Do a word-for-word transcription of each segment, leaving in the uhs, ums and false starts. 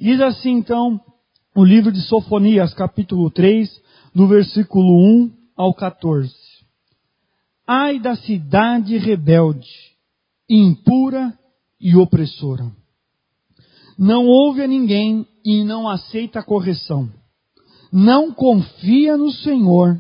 Diz assim então o livro de Sofonias, capítulo três, do versículo um ao quatorze. Ai da cidade rebelde, impura e opressora. Não ouve a ninguém e não aceita a correção. Não confia no Senhor,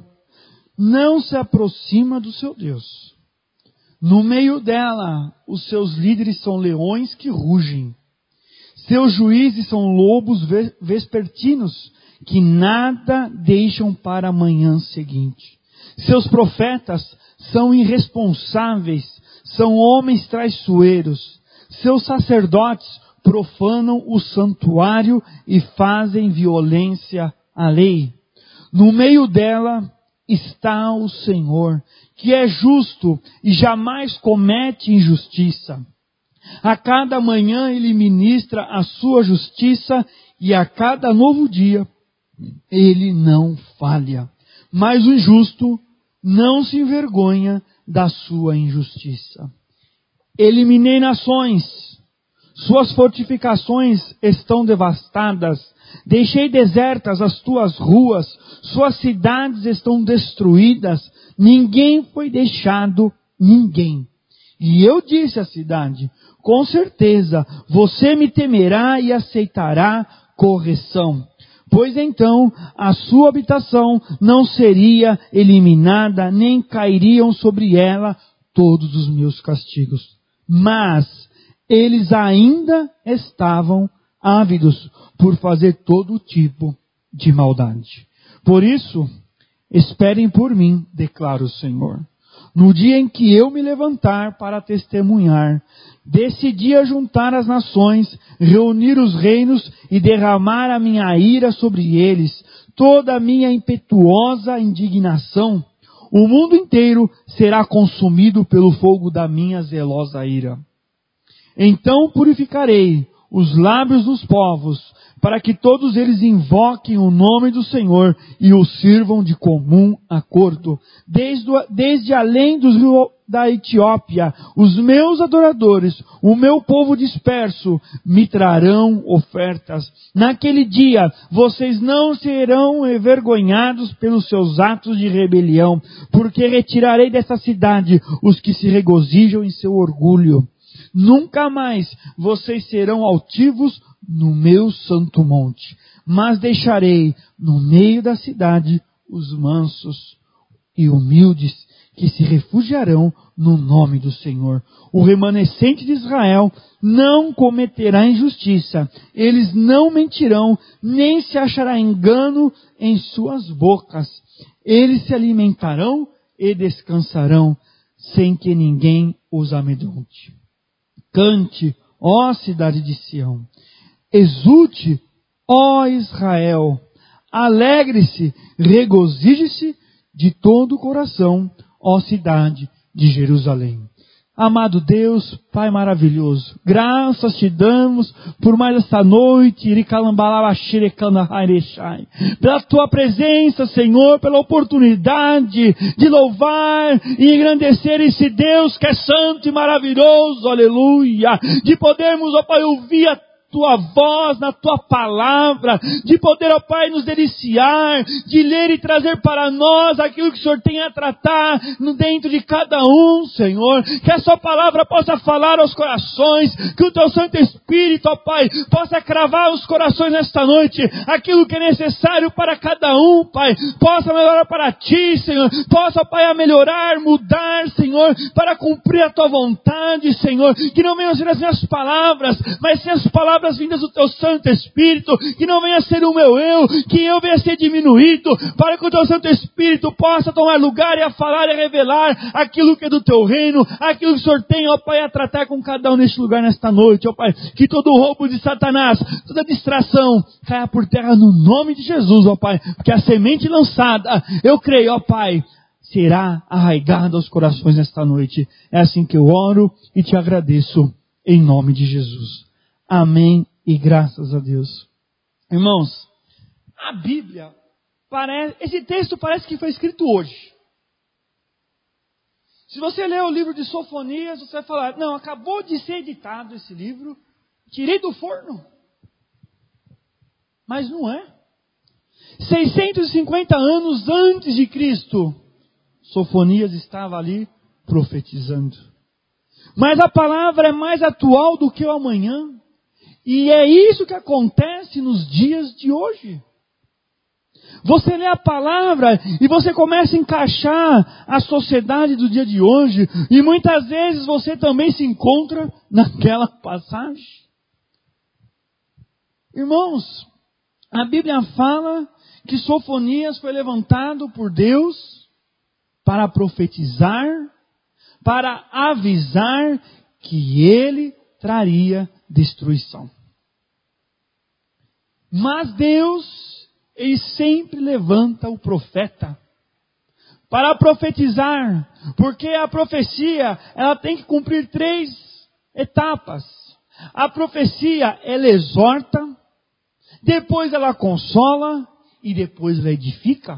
não se aproxima do seu Deus. No meio dela, os seus líderes são leões que rugem. Seus juízes são lobos vespertinos que nada deixam para a manhã seguinte. Seus profetas são irresponsáveis, são homens traiçoeiros. Seus sacerdotes profanam o santuário e fazem violência à lei. No meio dela está o Senhor, que é justo e jamais comete injustiça. A cada manhã ele ministra a sua justiça e a cada novo dia ele não falha. Mas o injusto não se envergonha da sua injustiça. Eliminei nações, suas fortificações estão devastadas. Deixei desertas as tuas ruas, suas cidades estão destruídas. Ninguém foi deixado, ninguém. E eu disse à cidade, com certeza você me temerá e aceitará correção. Pois então a sua habitação não seria eliminada, nem cairiam sobre ela todos os meus castigos. Mas eles ainda estavam ávidos por fazer todo tipo de maldade. Por isso, esperem por mim, declara o Senhor. No dia em que eu me levantar para testemunhar, decidi juntar as nações, reunir os reinos e derramar a minha ira sobre eles, toda a minha impetuosa indignação. O mundo inteiro será consumido pelo fogo da minha zelosa ira. Então purificarei os lábios dos povos, para que todos eles invoquem o nome do Senhor e o sirvam de comum acordo. Desde, desde além dos rios da Etiópia, os meus adoradores, o meu povo disperso, me trarão ofertas. Naquele dia, vocês não serão envergonhados pelos seus atos de rebelião, porque retirarei dessa cidade os que se regozijam em seu orgulho. Nunca mais vocês serão altivos no meu santo monte, mas deixarei no meio da cidade os mansos e humildes que se refugiarão no nome do Senhor. O remanescente de Israel não cometerá injustiça, eles não mentirão, nem se achará engano em suas bocas. Eles se alimentarão e descansarão, sem que ninguém os amedronte. Cante, ó cidade de Sião. Exulte, ó Israel. Alegre-se, regozije-se de todo o coração, ó cidade de Jerusalém. Amado Deus, Pai maravilhoso, graças te damos por mais esta noite, pela tua presença, Senhor, pela oportunidade de louvar e engrandecer esse Deus que é santo e maravilhoso, aleluia, de podermos, ó Pai, ouvir a tua voz, na tua palavra, de poder, ó Pai, nos deliciar, de ler e trazer para nós aquilo que o Senhor tem a tratar dentro de cada um, Senhor, que a sua palavra possa falar aos corações, que o teu Santo Espírito, ó Pai, possa cravar os corações nesta noite, aquilo que é necessário para cada um, Pai, possa melhorar para ti, Senhor, possa, ó Pai, a melhorar, mudar, Senhor, para cumprir a tua vontade, Senhor, que não venham ser as minhas palavras, mas sim as palavras vindas do teu Santo Espírito, que não venha ser o meu eu, que eu venha ser diminuído, para que o teu Santo Espírito possa tomar lugar e a falar e a revelar aquilo que é do teu reino, aquilo que o Senhor tem, ó Pai, a tratar com cada um neste lugar nesta noite, ó Pai, que todo o roubo de Satanás, toda distração, caia por terra no nome de Jesus, ó Pai, porque a semente lançada, eu creio, ó Pai, será arraigada aos corações nesta noite. É assim que eu oro e te agradeço, em nome de Jesus. Amém e graças a Deus. Irmãos, a Bíblia, parece, esse texto parece que foi escrito hoje. Se você ler o livro de Sofonias, você vai falar, não, acabou de ser editado esse livro, tirei do forno. Mas não é. seiscentos e cinquenta anos antes de Cristo, Sofonias estava ali profetizando. Mas a palavra é mais atual do que o amanhã. E é isso que acontece nos dias de hoje. Você lê a palavra e você começa a encaixar a sociedade do dia de hoje. E muitas vezes você também se encontra naquela passagem. Irmãos, a Bíblia fala que Sofonias foi levantado por Deus para profetizar, para avisar que ele traria destruição. Mas Deus, ele sempre levanta o profeta para profetizar, porque a profecia, ela tem que cumprir três etapas. A profecia, ela exorta, depois ela consola e depois ela edifica.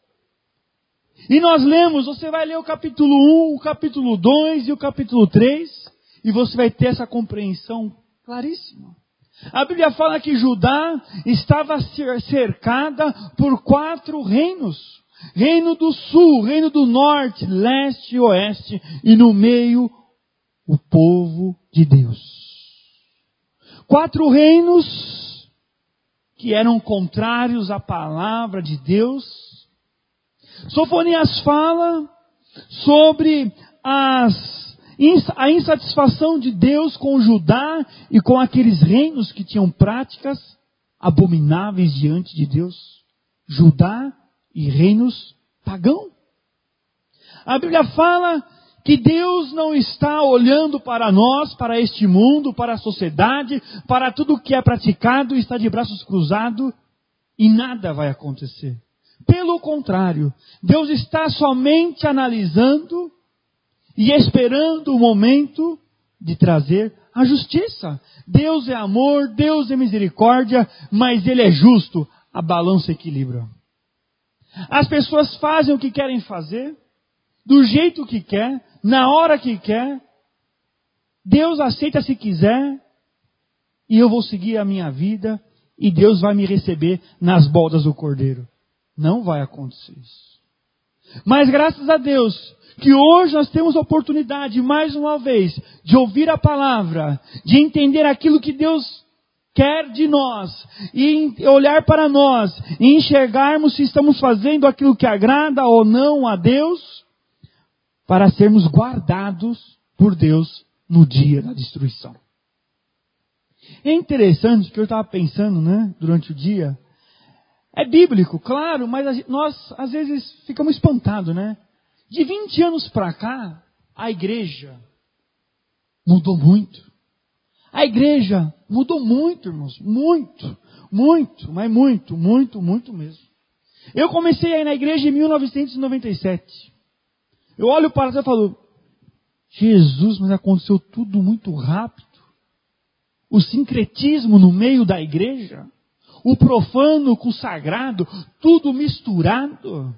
E nós lemos, você vai ler o capítulo um, o capítulo dois e o capítulo três, e você vai ter essa compreensão claríssima. A Bíblia fala que Judá estava cercada por quatro reinos. Reino do sul, reino do norte, leste e oeste, e no meio o povo de Deus. Quatro reinos que eram contrários à palavra de Deus. Sofonias fala sobre as, a insatisfação de Deus com Judá e com aqueles reinos que tinham práticas abomináveis diante de Deus. Judá e reinos pagãos. A Bíblia fala que Deus não está olhando para nós, para este mundo, para a sociedade, para tudo que é praticado, está de braços cruzados e nada vai acontecer. Pelo contrário, Deus está somente analisando e esperando o momento de trazer a justiça. Deus é amor, Deus é misericórdia, mas Ele é justo. A balança equilibra. As pessoas fazem o que querem fazer, do jeito que quer, na hora que quer. Deus aceita se quiser, e eu vou seguir a minha vida, e Deus vai me receber nas bodas do Cordeiro. Não vai acontecer isso. Mas graças a Deus, que hoje nós temos a oportunidade, mais uma vez, de ouvir a palavra, de entender aquilo que Deus quer de nós, e olhar para nós, e enxergarmos se estamos fazendo aquilo que agrada ou não a Deus, para sermos guardados por Deus no dia da destruição. É interessante que eu estava pensando, né, durante o dia. É bíblico, claro, mas nós às vezes ficamos espantados, né? De vinte anos para cá, a igreja mudou muito. A igreja mudou muito, irmãos. Muito, muito, mas muito, muito, muito mesmo. Eu comecei a ir na igreja em mil novecentos e noventa e sete. Eu olho para trás e falo, Jesus, mas aconteceu tudo muito rápido. O sincretismo no meio da igreja. O profano com o sagrado, tudo misturado.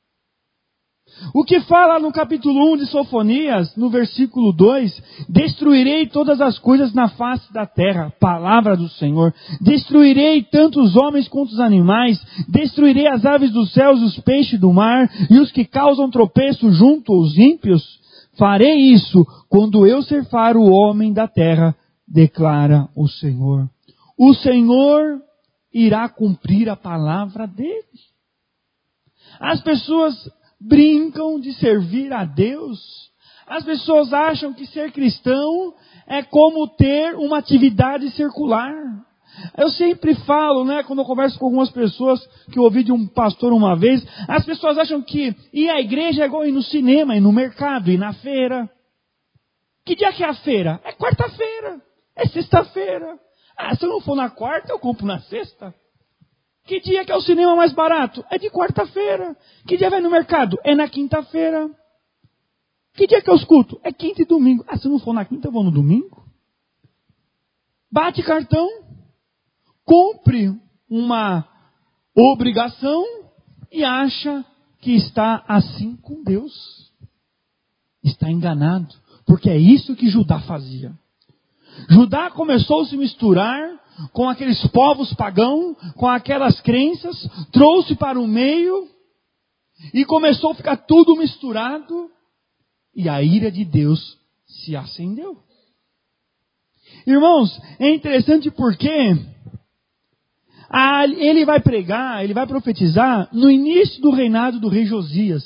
O que fala no capítulo um de Sofonias, no versículo dois, destruirei todas as coisas na face da terra, palavra do Senhor. Destruirei tanto os homens quanto os animais, destruirei as aves dos céus, os peixes do mar, e os que causam tropeço junto aos ímpios. Farei isso quando eu ceifar o homem da terra, declara o Senhor. O Senhor irá cumprir a palavra dele. As pessoas brincam de servir a Deus. As pessoas acham que ser cristão é como ter uma atividade circular. Eu sempre falo, né, quando eu converso com algumas pessoas, que eu ouvi de um pastor uma vez, as pessoas acham que ir à igreja é igual ir no cinema, ir no mercado, ir na feira. Que dia que é a feira? É quarta-feira, é sexta-feira. Ah, se eu não for na quarta, eu compro na sexta. Que dia que é o cinema mais barato? É de quarta-feira. Que dia vai no mercado? É na quinta-feira. Que dia que eu escuto? É quinta e domingo. Ah, se eu não for na quinta, eu vou no domingo. Bate cartão. Compre uma obrigação e acha que está assim com Deus. Está enganado. Porque é isso que Judá fazia. Judá começou a se misturar com aqueles povos pagãos, com aquelas crenças, trouxe para o meio e começou a ficar tudo misturado e a ira de Deus se acendeu. Irmãos, é interessante porque a, ele vai pregar, ele vai profetizar no início do reinado do rei Josias.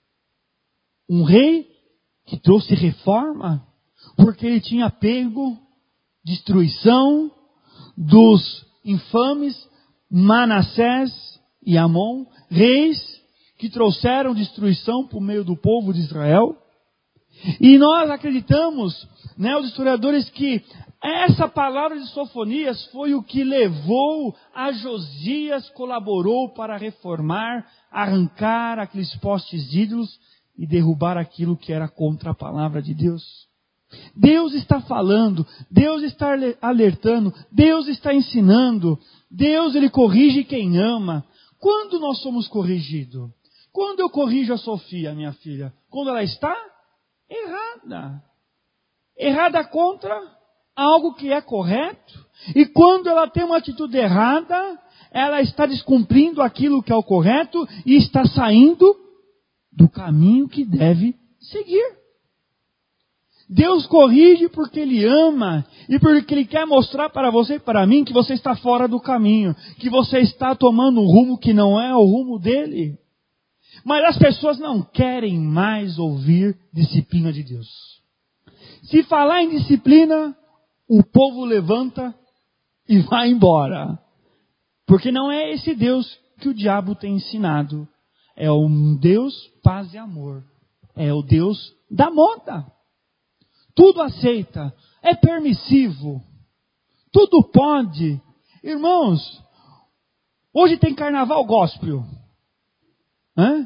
Um rei que trouxe reforma, porque ele tinha pego destruição dos infames Manassés e Amon, reis que trouxeram destruição por meio do povo de Israel. E nós acreditamos, né, os historiadores, que essa palavra de Sofonias foi o que levou a Josias, colaborou para reformar, arrancar aqueles postes de ídolos e derrubar aquilo que era contra a palavra de Deus. Deus está falando, Deus está alertando, Deus está ensinando, Deus ele corrige quem ama. Quando nós somos corrigidos? Quando eu corrijo a Sofia, minha filha? Quando ela está errada. Errada contra algo que é correto. E quando ela tem uma atitude errada, ela está descumprindo aquilo que é o correto e está saindo do caminho que deve seguir. Deus corrige porque Ele ama e porque Ele quer mostrar para você e para mim que você está fora do caminho, que você está tomando um rumo que não é o rumo dEle. Mas as pessoas não querem mais ouvir disciplina de Deus. Se falar em disciplina, o povo levanta e vai embora. Porque não é esse Deus que o diabo tem ensinado. É um Deus paz e amor. É o Deus da moda. Tudo aceita, é permissivo, tudo pode. Irmãos, hoje tem carnaval gospel. Hã?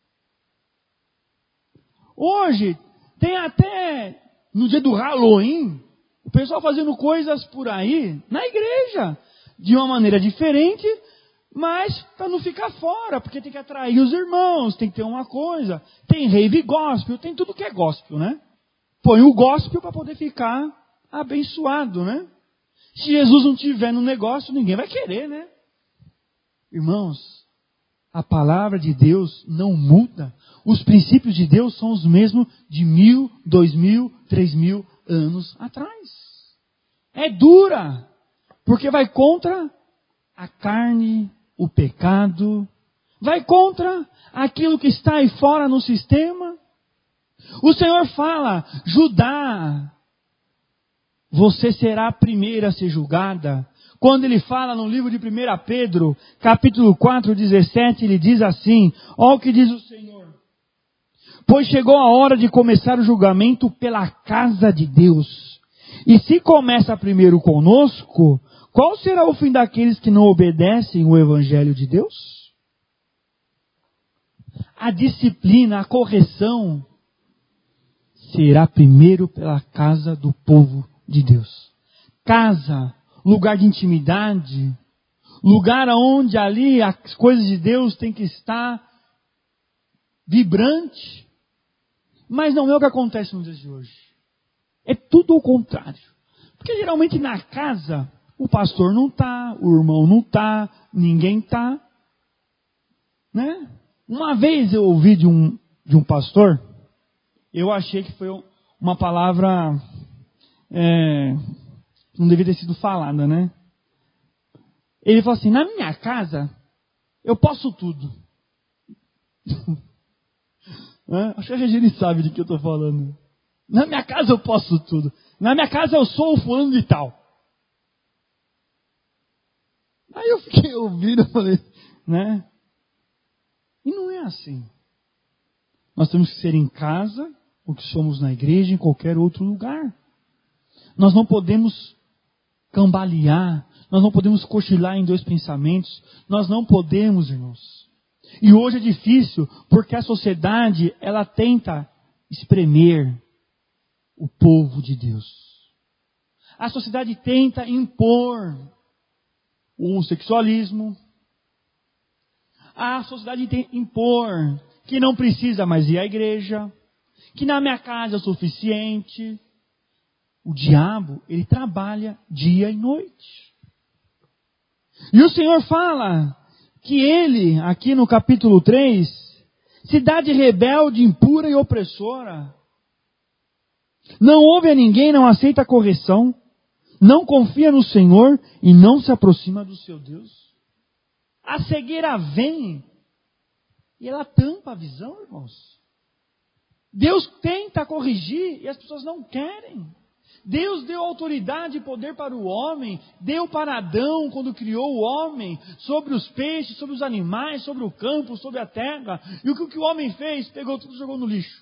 Hoje tem até, no dia do Halloween, o pessoal fazendo coisas por aí, na igreja, de uma maneira diferente, mas para não ficar fora, porque tem que atrair os irmãos, tem que ter uma coisa. Tem rave gospel, tem tudo que é gospel, né? Põe o gospel para poder ficar abençoado, né? Se Jesus não tiver no negócio, ninguém vai querer, né? Irmãos, a palavra de Deus não muda. Os princípios de Deus são os mesmos de mil, dois mil, três mil anos atrás. É dura, porque vai contra a carne, o pecado, vai contra aquilo que está aí fora no sistema. O Senhor fala, Judá, você será a primeira a ser julgada. Quando ele fala no livro de primeira Pedro, capítulo quatro, dezessete, ele diz assim, olha o que diz o Senhor. Pois chegou a hora de começar o julgamento pela casa de Deus. E se começa primeiro conosco, qual será o fim daqueles que não obedecem o evangelho de Deus? A disciplina, a correção, será primeiro pela casa do povo de Deus. Casa, lugar de intimidade, lugar onde ali as coisas de Deus têm que estar vibrante. Mas não é o que acontece nos dias de hoje. É tudo o contrário. Porque geralmente na casa, o pastor não está, o irmão não está, ninguém está. Né? Uma vez eu ouvi de um, de um pastor, eu achei que foi uma palavra é, não devia ter sido falada, né? Ele falou assim, na minha casa, eu posso tudo. É? Acho que a Regina sabe de que eu estou falando. Na minha casa eu posso tudo. Na minha casa eu sou o fulano de tal. Aí eu fiquei ouvindo e falei, né? E não é assim. Nós temos que ser em casa, o que somos na igreja, em qualquer outro lugar. Nós não podemos cambalear, nós não podemos cochilar em dois pensamentos, nós não podemos, irmãos. E hoje é difícil, porque a sociedade, ela tenta espremer o povo de Deus. A sociedade tenta impor o homossexualismo. A sociedade tenta impor que não precisa mais ir à igreja, que na minha casa é o suficiente. O diabo, ele trabalha dia e noite. E o Senhor fala que ele, aqui no capítulo três, cidade rebelde, impura e opressora, não ouve a ninguém, não aceita a correção, não confia no Senhor e não se aproxima do seu Deus. A cegueira vem e ela tampa a visão, irmãos. Deus tenta corrigir e as pessoas não querem. Deus deu autoridade e poder para o homem, deu para Adão quando criou o homem, sobre os peixes, sobre os animais, sobre o campo, sobre a terra. E o que o homem fez? Pegou tudo e jogou no lixo.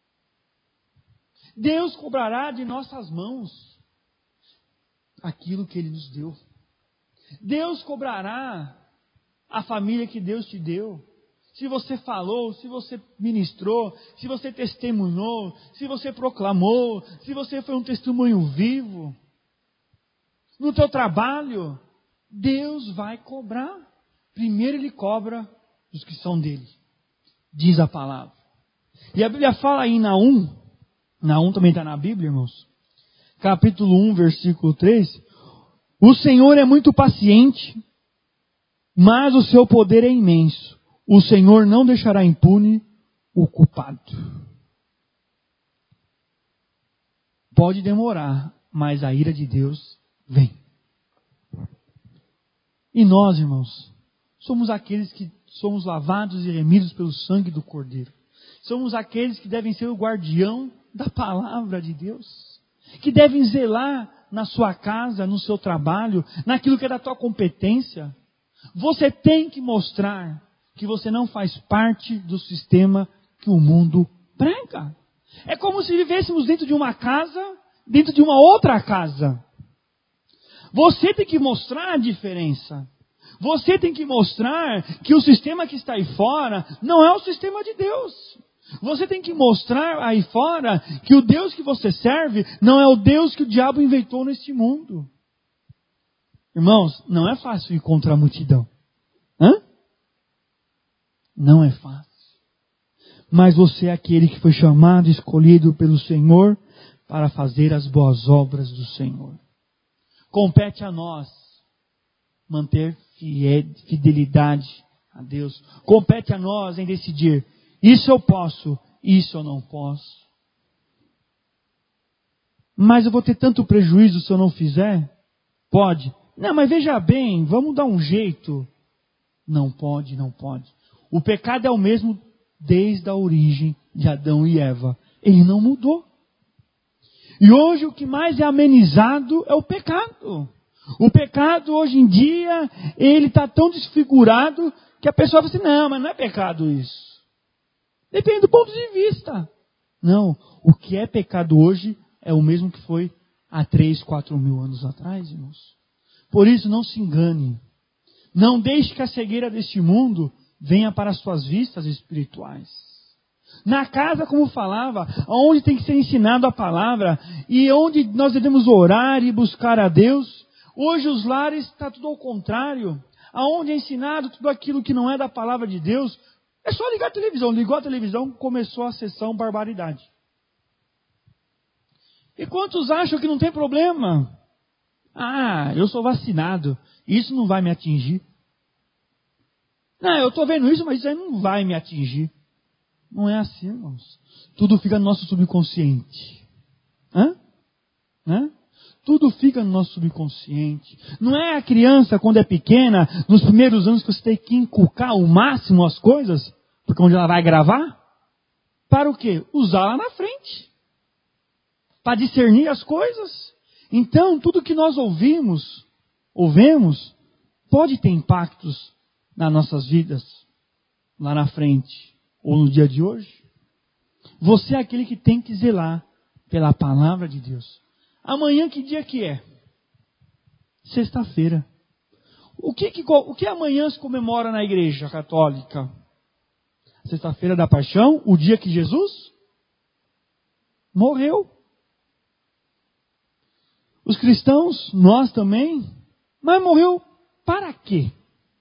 Deus cobrará de nossas mãos aquilo que Ele nos deu. Deus cobrará a família que Deus te deu. Se você falou, se você ministrou, se você testemunhou, se você proclamou, se você foi um testemunho vivo, no teu trabalho, Deus vai cobrar. Primeiro Ele cobra os que são dele, diz a palavra. E a Bíblia fala aí em Naum, Naum também está na Bíblia, irmãos, capítulo um, versículo três, o Senhor é muito paciente, mas o seu poder é imenso. O Senhor não deixará impune o culpado. Pode demorar, mas a ira de Deus vem. E nós, irmãos, somos aqueles que somos lavados e remidos pelo sangue do Cordeiro. Somos aqueles que devem ser o guardião da palavra de Deus. Que devem zelar na sua casa, no seu trabalho, naquilo que é da tua competência. Você tem que mostrar que você não faz parte do sistema que o mundo prega. É como se vivêssemos dentro de uma casa, dentro de uma outra casa. Você tem que mostrar a diferença. Você tem que mostrar que o sistema que está aí fora não é o sistema de Deus. Você tem que mostrar aí fora que o Deus que você serve não é o Deus que o diabo inventou neste mundo. Irmãos, não é fácil ir contra a multidão. Hã? Não é fácil. Mas você é aquele que foi chamado e escolhido pelo Senhor para fazer as boas obras do Senhor. Compete a nós manter fidelidade a Deus. Compete a nós em decidir, isso eu posso, isso eu não posso. Mas eu vou ter tanto prejuízo se eu não fizer? Pode. Não, mas veja bem, vamos dar um jeito. Não pode, não pode. O pecado é o mesmo desde a origem de Adão e Eva. Ele não mudou. E hoje o que mais é amenizado é o pecado. O pecado hoje em dia, ele está tão desfigurado que a pessoa fala assim, não, mas não é pecado isso. Depende do ponto de vista. Não, o que é pecado hoje é o mesmo que foi há três, quatro mil anos atrás, irmãos. Por isso não se engane. Não deixe que a cegueira deste mundo venha para as suas vistas espirituais. Na casa, como falava, onde tem que ser ensinado a palavra e onde nós devemos orar e buscar a Deus, hoje os lares está tudo ao contrário. Aonde é ensinado tudo aquilo que não é da palavra de Deus, é só ligar a televisão. Ligou a televisão, começou a sessão barbaridade. E quantos acham que não tem problema? Ah, eu sou vacinado, isso não vai me atingir. Não, eu estou vendo isso, mas isso aí não vai me atingir. Não é assim, irmãos. Tudo fica no nosso subconsciente. Hã? Hã? Tudo fica no nosso subconsciente. Não é a criança, quando é pequena, nos primeiros anos que você tem que inculcar ao máximo as coisas, porque onde ela vai gravar? Para o quê? Usar lá na frente. Para discernir as coisas. Então, tudo que nós ouvimos, ouvemos, pode ter impactos nas nossas vidas, lá na frente, ou no dia de hoje. Você é aquele que tem que zelar pela palavra de Deus. Amanhã que dia que é? Sexta-feira. O que, que, o que amanhã se comemora na igreja católica? Sexta-feira da Paixão, o dia que Jesus morreu. Os cristãos, nós também, mas morreu para quê?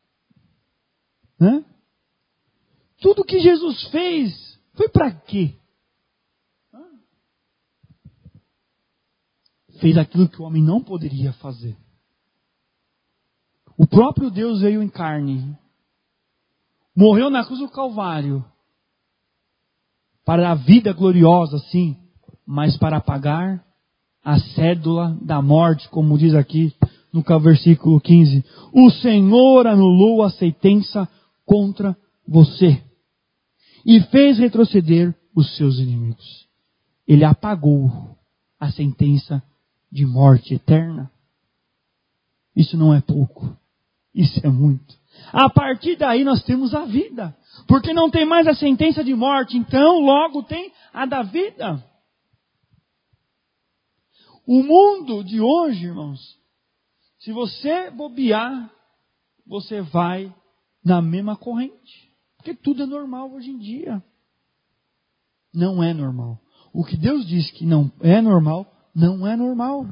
Né? Tudo que Jesus fez foi para quê? fez aquilo que o homem não poderia fazer. O próprio Deus veio em carne, morreu na cruz do Calvário, para a vida gloriosa, sim, mas para pagar a cédula da morte, como diz aqui no versículo quinze. O Senhor anulou a sentença contra você e fez retroceder os seus inimigos. Ele apagou a sentença de morte eterna. Isso não é pouco, isso é muito. A partir daí nós temos a vida, porque não tem mais a sentença de morte, então logo tem a da vida. O mundo de hoje, irmãos, se você bobear, você vai na mesma corrente, porque tudo é normal hoje em dia. Não é normal. O que Deus diz que não é normal, não é normal.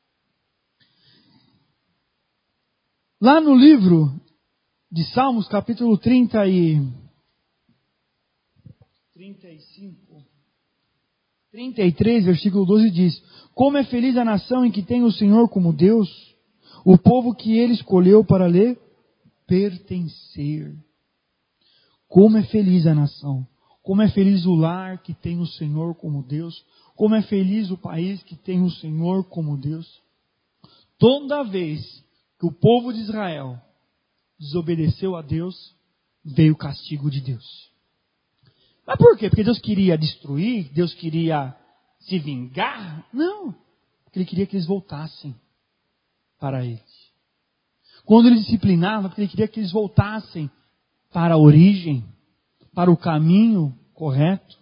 Lá no livro de Salmos, capítulo trinta e trinta e cinco, trinta e três, versículo doze diz: como é feliz a nação em que tem o Senhor como Deus, o povo que Ele escolheu para lhe pertencer. Como é feliz a nação, como é feliz o lar que tem o Senhor como Deus, como é feliz o país que tem o Senhor como Deus. Toda vez que o povo de Israel desobedeceu a Deus, veio o castigo de Deus. Mas por quê? Porque Deus queria destruir? Deus queria se vingar? Não. Porque Ele queria que eles voltassem para Ele. Quando Ele disciplinava, porque Ele queria que eles voltassem para a origem, para o caminho correto.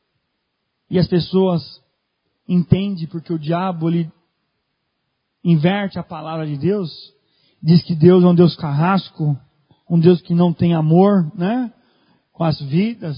E as pessoas entendem porque o diabo ele inverte a palavra de Deus. Diz que Deus é um Deus carrasco, um Deus que não tem amor, né, com as vidas.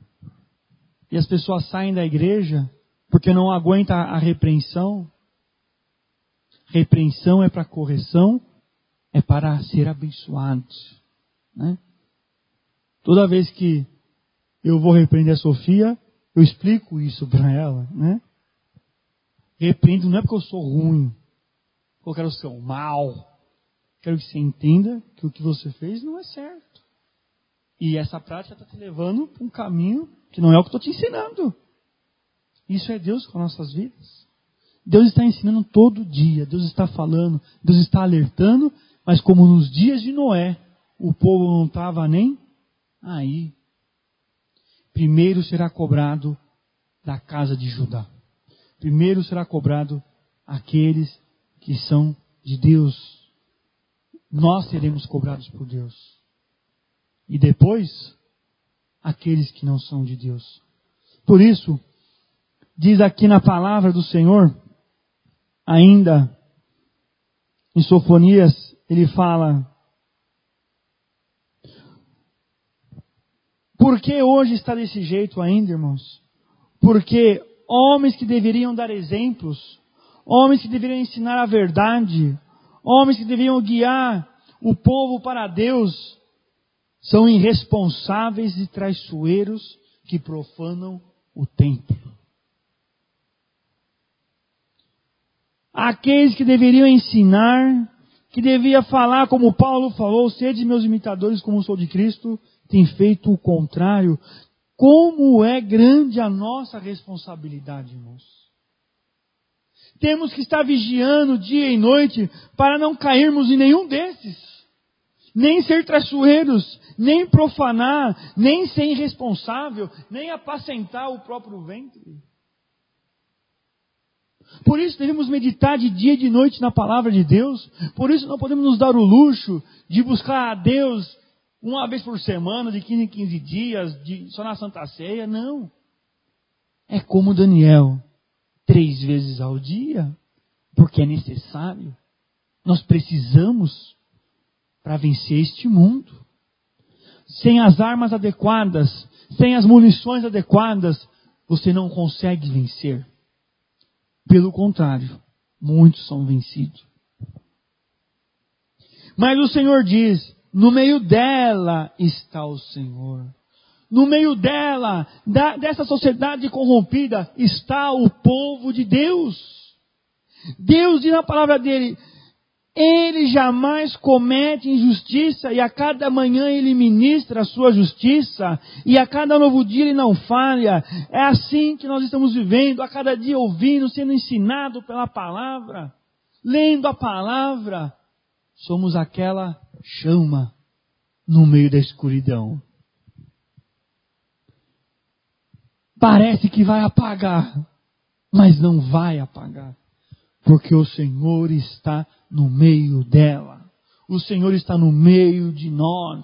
E as pessoas saem da igreja porque não aguentam a repreensão. Repreensão é para correção, é para ser abençoado, né? Toda vez que eu vou repreender a Sofia, eu explico isso para ela, né? Repreendo não é porque eu sou ruim, porque eu quero ser o mal. Quero que você entenda que o que você fez não é certo. E essa prática está te levando para um caminho que não é o que estou te ensinando. Isso é Deus com nossas vidas. Deus está ensinando todo dia, Deus está falando, Deus está alertando, mas como nos dias de Noé, o povo não estava nem aí. Primeiro será cobrado da casa de Judá. Primeiro será cobrado aqueles que são de Deus. Nós seremos cobrados por Deus. E depois, aqueles que não são de Deus. Por isso, diz aqui na palavra do Senhor, ainda em Sofonias, ele fala: por que hoje está desse jeito ainda, irmãos? Porque homens que deveriam dar exemplos, homens que deveriam ensinar a verdade, homens que deveriam guiar o povo para Deus, são irresponsáveis e traiçoeiros que profanam o templo. Aqueles que deveriam ensinar, que devia falar como Paulo falou: sede meus imitadores como sou de Cristo, tem feito o contrário. Como é grande a nossa responsabilidade, irmãos. Temos que estar vigiando dia e noite para não cairmos em nenhum desses. Nem ser traiçoeiros, nem profanar, nem ser irresponsável, nem apacentar o próprio ventre. Por isso devemos meditar de dia e de noite na palavra de Deus. Por isso não podemos nos dar o luxo de buscar a Deus uma vez por semana, de quinze em quinze dias, de, só na Santa Ceia. Não. É como Daniel, três vezes ao dia, porque é necessário. Nós precisamos para vencer este mundo. Sem as armas adequadas, sem as munições adequadas, você não consegue vencer. Pelo contrário, muitos são vencidos. Mas o Senhor diz: no meio dela está o Senhor. No meio dela, da, dessa sociedade corrompida, está o povo de Deus. Deus diz na palavra dele, Ele jamais comete injustiça, e a cada manhã Ele ministra a sua justiça, e a cada novo dia Ele não falha. É assim que nós estamos vivendo, a cada dia ouvindo, sendo ensinado pela palavra, lendo a palavra. Somos aquela chama no meio da escuridão. Parece que vai apagar, mas não vai apagar. Porque o Senhor está no meio dela. O Senhor está no meio de nós.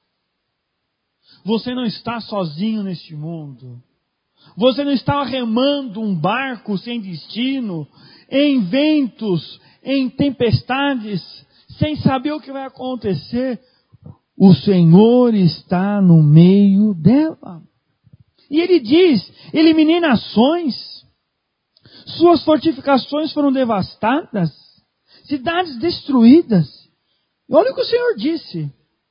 Você não está sozinho neste mundo. Você não está remando um barco sem destino, em ventos, em tempestades, sem saber o que vai acontecer. O Senhor está no meio dela. E Ele diz, eliminei nações, suas fortificações foram devastadas, cidades destruídas. E olha o que o Senhor disse.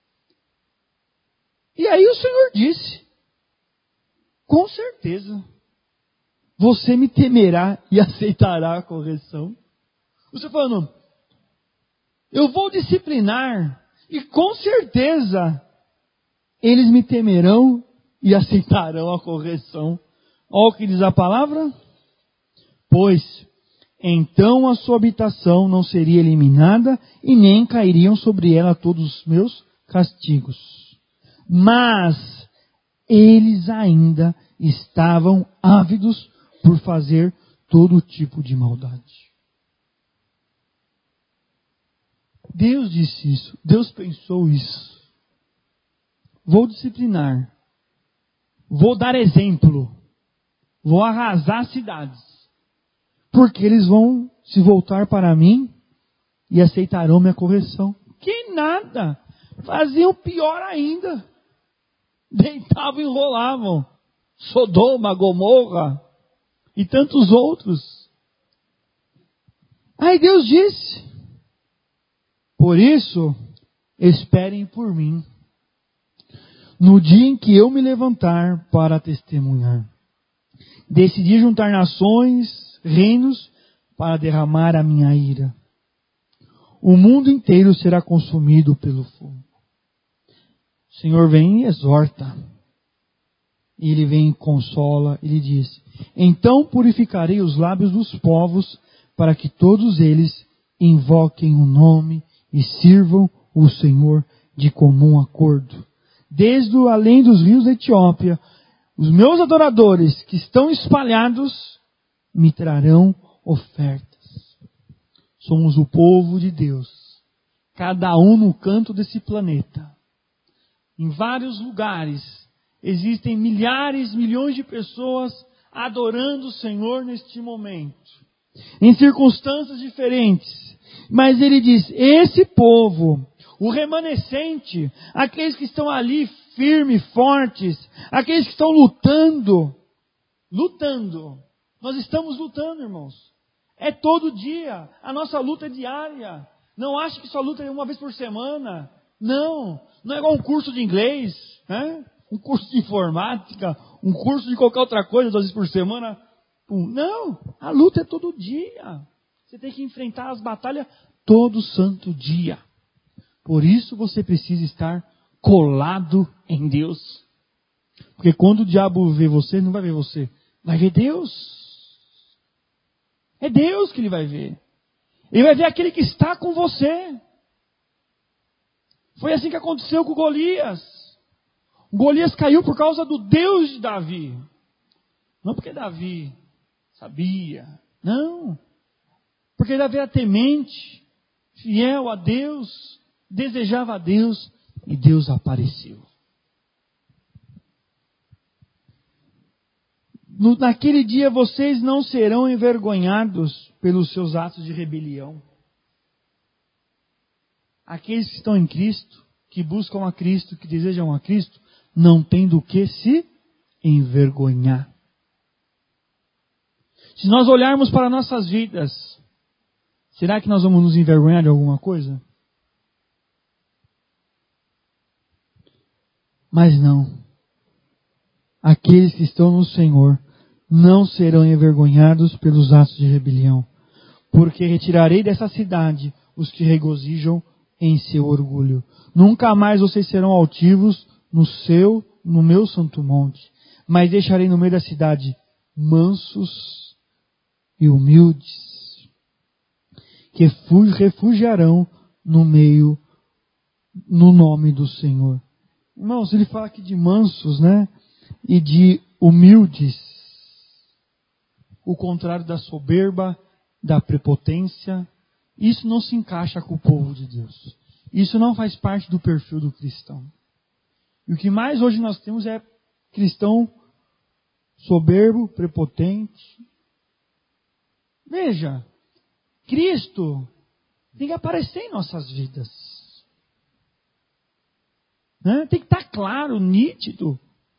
E aí o Senhor disse, com certeza, você me temerá e aceitará a correção. Você falando, eu vou disciplinar, e com certeza, eles me temerão e aceitarão a correção. Olha o que diz a palavra. Pois, então a sua habitação não seria eliminada e nem cairiam sobre ela todos os meus castigos. Mas eles ainda estavam ávidos por fazer todo tipo de maldade. Deus disse isso, Deus pensou isso. Vou disciplinar, vou dar exemplo, vou arrasar cidades. Porque eles vão se voltar para mim e aceitarão minha correção. Que nada! Faziam pior ainda. Deitavam e enrolavam. Sodoma, Gomorra e tantos outros. Aí Deus disse, por isso, esperem por mim, no dia em que eu me levantar para testemunhar. Decidi juntar nações, reinos, para derramar a minha ira. O mundo inteiro será consumido pelo fogo. O Senhor vem e exorta. E Ele vem e consola. Ele diz, então purificarei os lábios dos povos, para que todos eles invoquem o nome e sirvam o Senhor de comum acordo. Desde o além dos rios da Etiópia, os meus adoradores que estão espalhados me trarão ofertas. Somos o povo de Deus, cada um no canto desse planeta. Em vários lugares existem milhares, milhões de pessoas adorando o Senhor neste momento, em circunstâncias diferentes. Mas Ele diz, esse povo, o remanescente, aqueles que estão ali firmes, fortes, aqueles que estão lutando, lutando. Nós estamos lutando, irmãos. É todo dia. A nossa luta é diária. Não ache que sua luta é uma vez por semana. Não. Não é igual um curso de inglês, né? Um curso de informática, um curso de qualquer outra coisa, duas vezes por semana. Não. A luta é todo dia. Você tem que enfrentar as batalhas todo santo dia. Por isso você precisa estar colado em Deus. Porque quando o diabo vê você, não vai ver você. Vai ver Deus. É Deus que ele vai ver. Ele vai ver aquele que está com você. Foi assim que aconteceu com Golias. Golias caiu por causa do Deus de Davi. Não porque Davi sabia. Não. Porque Davi era temente, fiel a Deus, desejava a Deus e Deus apareceu. No, naquele dia vocês não serão envergonhados pelos seus atos de rebelião. Aqueles que estão em Cristo, que buscam a Cristo, que desejam a Cristo, não tem do que se envergonhar. Se nós olharmos para nossas vidas, será que nós vamos nos envergonhar de alguma coisa? Mas não. Aqueles que estão no Senhor não serão envergonhados pelos atos de rebelião, porque retirarei dessa cidade os que regozijam em seu orgulho. Nunca mais vocês serão altivos no seu, no meu santo monte, mas deixarei no meio da cidade mansos e humildes, que refugiarão no meio, no nome do Senhor. Irmãos, ele fala aqui de mansos, né? E de humildes. O contrário da soberba, da prepotência. Isso não se encaixa com o povo de Deus. Isso não faz parte do perfil do cristão. E o que mais hoje nós temos é cristão soberbo, prepotente. Veja, Cristo tem que aparecer em nossas vidas. Né? Tem que estar claro, nítido.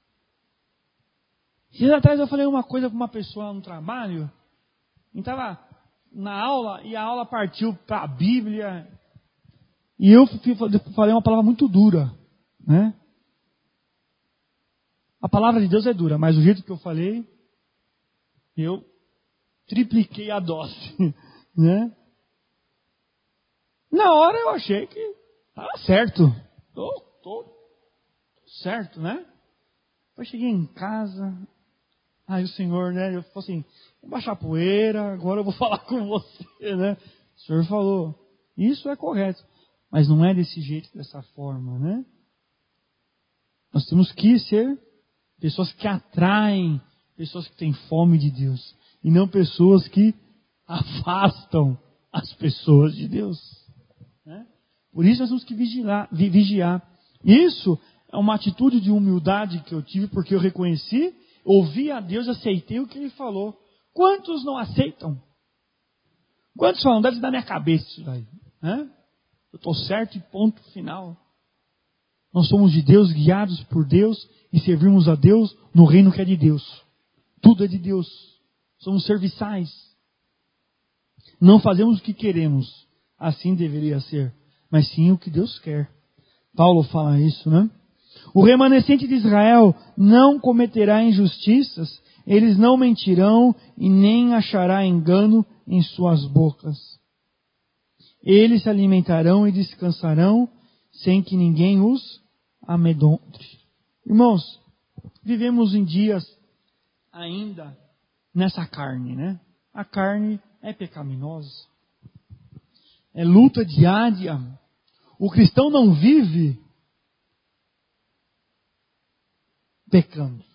Dias atrás eu falei uma coisa com uma pessoa no trabalho, e estava na aula, e a aula partiu para a Bíblia, e eu falei uma palavra muito dura, né? A palavra de Deus é dura, mas o jeito que eu falei, eu tripliquei a dose, né? Na hora eu achei que estava certo, tô, tô certo, né? Depois cheguei em casa, aí o Senhor, né, eu falei assim, vou baixar a poeira, agora eu vou falar com você, né? O Senhor falou, isso é correto, mas não é desse jeito, dessa forma, né? Nós temos que ser pessoas que atraem, pessoas que têm fome de Deus, e não pessoas que afastam as pessoas de Deus, né? Por isso nós temos que vigiar, vigiar. Isso é uma atitude de humildade que eu tive, porque eu reconheci, ouvi a Deus, aceitei o que Ele falou. Quantos não aceitam? Quantos falam, deve dar minha cabeça isso daí, né? Eu estou certo e ponto final. Nós somos de Deus, guiados por Deus, e servimos a Deus no reino que é de Deus. Tudo é de Deus. Somos serviçais. Não fazemos o que queremos, assim deveria ser, mas sim o que Deus quer. Paulo fala isso, né? O remanescente de Israel não cometerá injustiças, eles não mentirão e nem achará engano em suas bocas. Eles se alimentarão e descansarão sem que ninguém os amedronte. Irmãos, vivemos em dias ainda nessa carne, né? A carne é pecaminosa. É luta diária. O cristão não vive pecando.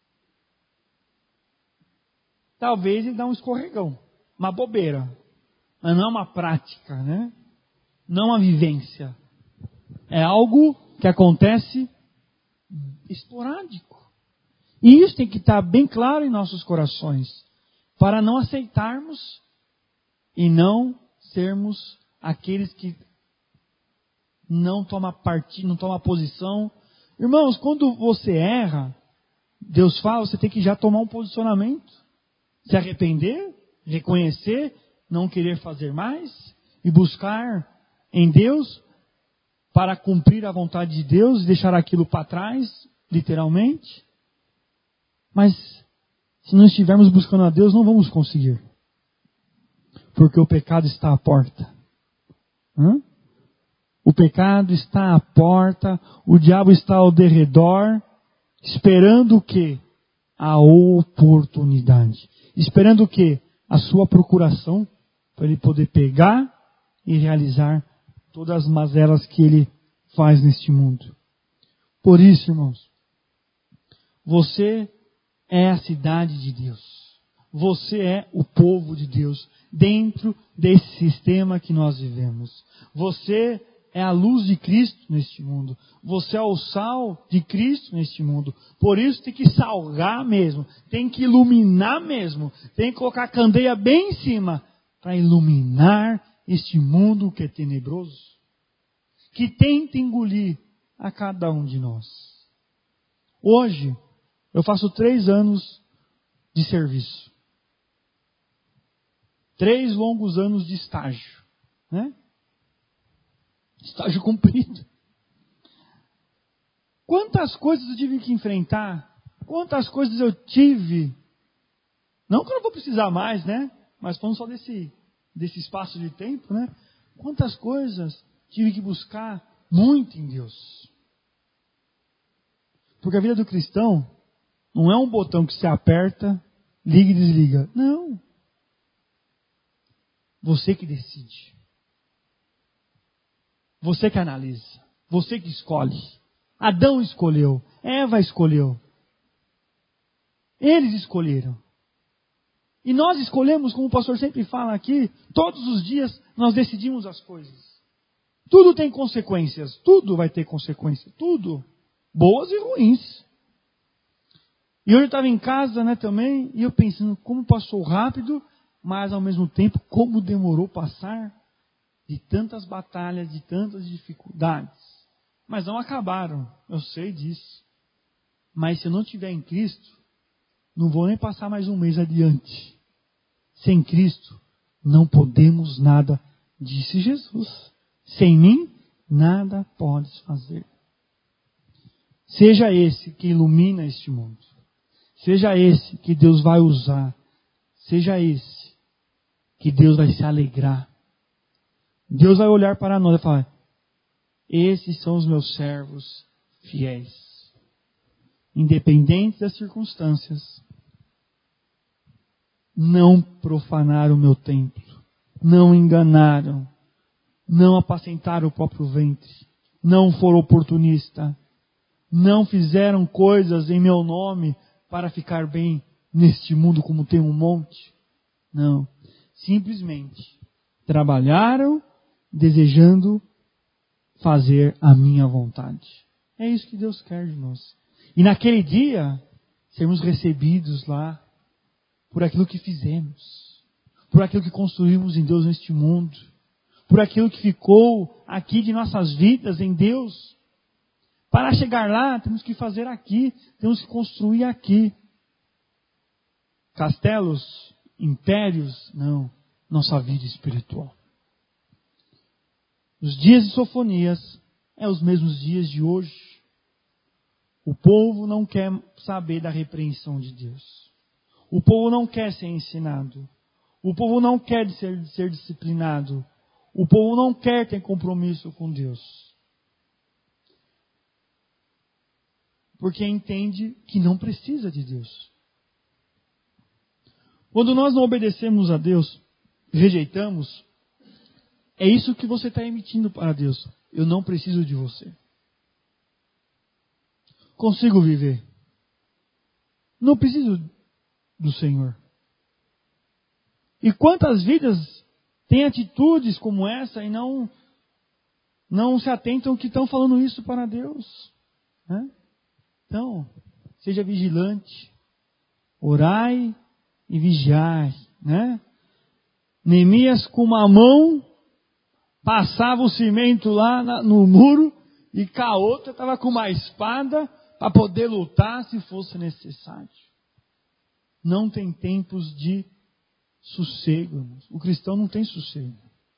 Talvez ele dá um escorregão, uma bobeira, mas não é uma prática, né? Não uma vivência. É algo que acontece esporádico. E isso tem que estar bem claro em nossos corações, para não aceitarmos e não sermos aqueles que não tomam partido, não tomam posição. Irmãos, quando você erra, Deus fala, você tem que já tomar um posicionamento. Se arrepender, reconhecer, não querer fazer mais e buscar em Deus para cumprir a vontade de Deus e deixar aquilo para trás, literalmente. Mas se não estivermos buscando a Deus, não vamos conseguir. Porque o pecado está à porta. Hã? O pecado está à porta, o diabo está ao derredor, esperando o quê? A oportunidade. Esperando o quê? A sua procuração, para ele poder pegar e realizar todas as mazelas que ele faz neste mundo. Por isso, irmãos, você é a cidade de Deus. Você é o povo de Deus dentro desse sistema que nós vivemos. Você é a luz de Cristo neste mundo. Você é o sal de Cristo neste mundo. Por isso tem que salgar mesmo. Tem que iluminar mesmo. Tem que colocar a candeia bem em cima para iluminar este mundo que é tenebroso. Que tenta engolir a cada um de nós. Hoje, eu faço três anos de serviço. Três longos anos de estágio, né? Estágio cumprido. Quantas coisas eu tive que enfrentar? Quantas coisas eu tive? Não que eu não vou precisar mais, né? Mas falando só desse desse espaço de tempo, né? Quantas coisas tive que buscar muito em Deus. Porque a vida do cristão não é um botão que se aperta, liga e desliga. Não. Você que decide. Você que analisa. Você que escolhe. Adão escolheu. Eva escolheu. Eles escolheram. E nós escolhemos, como o pastor sempre fala aqui, todos os dias nós decidimos as coisas. Tudo tem consequências. Tudo vai ter consequências. Tudo. Boas e ruins. E hoje eu estava em casa, né, também, e eu pensando como passou rápido, mas ao mesmo tempo como demorou passar de tantas batalhas, de tantas dificuldades. Mas não acabaram, eu sei disso. Mas se eu não estiver em Cristo, não vou nem passar mais um mês adiante. Sem Cristo, não podemos nada, disse Jesus. Sem mim, nada podes fazer. Seja esse que ilumina este mundo. Seja esse que Deus vai usar. Seja esse que Deus vai se alegrar. Deus vai olhar para nós e falar: esses são os meus servos fiéis. Independente das circunstâncias. Não profanaram o meu templo. Não enganaram. Não apacentaram o próprio ventre. Não foram oportunistas. Não fizeram coisas em meu nome para ficar bem neste mundo como tem um monte. Não. Simplesmente trabalharam desejando fazer a minha vontade. É isso que Deus quer de nós. E naquele dia, sermos recebidos lá por aquilo que fizemos. Por aquilo que construímos em Deus neste mundo. Por aquilo que ficou aqui de nossas vidas em Deus. Para chegar lá, temos que fazer aqui. Temos que construir aqui. Castelos, impérios, não. Nossa vida espiritual. Os dias de Sofonias é os mesmos dias de hoje. O povo não quer saber da repreensão de Deus. O povo não quer ser ensinado. O povo não quer ser, ser disciplinado. O povo não quer ter compromisso com Deus. Porque entende que não precisa de Deus. Quando nós não obedecemos a Deus, rejeitamos, é isso que você está emitindo para Deus. Eu não preciso de você. Consigo viver. Não preciso do Senhor. E quantas vidas têm atitudes como essa e não, não se atentam que estão falando isso para Deus? Né? Então, seja vigilante. Orai e vigiai. Né? Neemias com uma mão passava o cimento lá na, no muro e com a outra estava com uma espada para poder lutar se fosse necessário. Não tem tempos de sossego, irmãos. O cristão não tem sossego.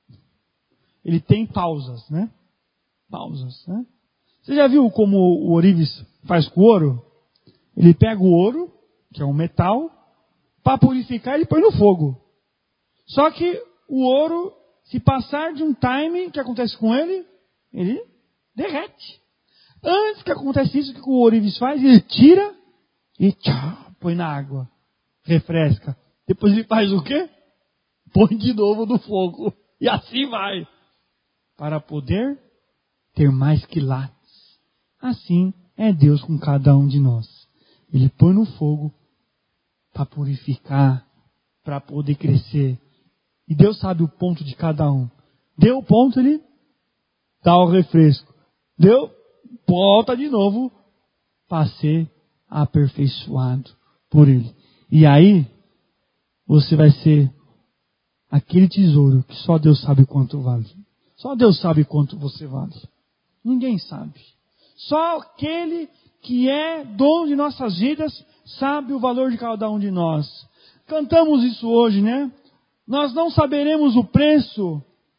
Ele tem pausas, né? Pausas, né? Você já viu como o ourives faz com o ouro? Ele pega o ouro, que é um metal, para purificar ele põe no fogo. Só que o ouro, se passar de um time, o que acontece com ele? Ele derrete. Antes que acontece isso, o que o ourives faz? Ele tira e tchá, põe na água. Refresca. Depois ele faz o quê? Põe de novo no fogo. E assim vai. Para poder ter mais quilates. Assim é Deus com cada um de nós. Ele põe no fogo para purificar, para poder crescer. E Deus sabe o ponto de cada um. Deu o ponto, ele dá o refresco. Deu, volta de novo para ser aperfeiçoado por Ele. E aí, você vai ser aquele tesouro que só Deus sabe quanto vale. Só Deus sabe quanto você vale. Ninguém sabe. Só aquele que é dono de nossas vidas sabe o valor de cada um de nós. Cantamos isso hoje, né? Nós não saberemos o preço.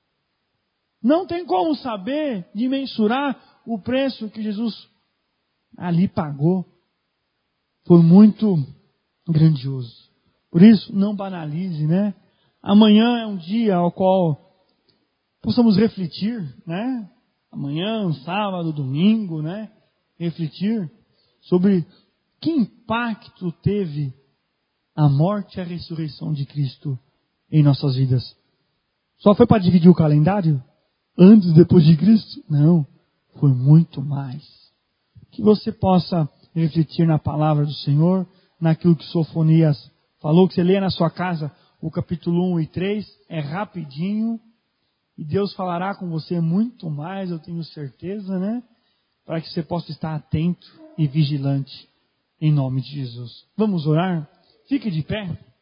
Não tem como saber, de mensurar o preço que Jesus ali pagou. Foi muito grandioso. Por isso, não banalize, né? amanhã é um dia ao qual possamos refletir, né? Amanhã, sábado, domingo, né? Refletir sobre que impacto teve a morte e a ressurreição de Cristo em nossas vidas. Só foi para dividir o calendário? Antes e depois de Cristo? Não, foi muito mais. Que você possa refletir na palavra do Senhor, naquilo que Sofonias falou, que você leia na sua casa o capítulo um e três, é rapidinho, e Deus falará com você muito mais, eu tenho certeza, né? Para que você possa estar atento e vigilante, em nome de Jesus. Vamos orar? Fique de pé.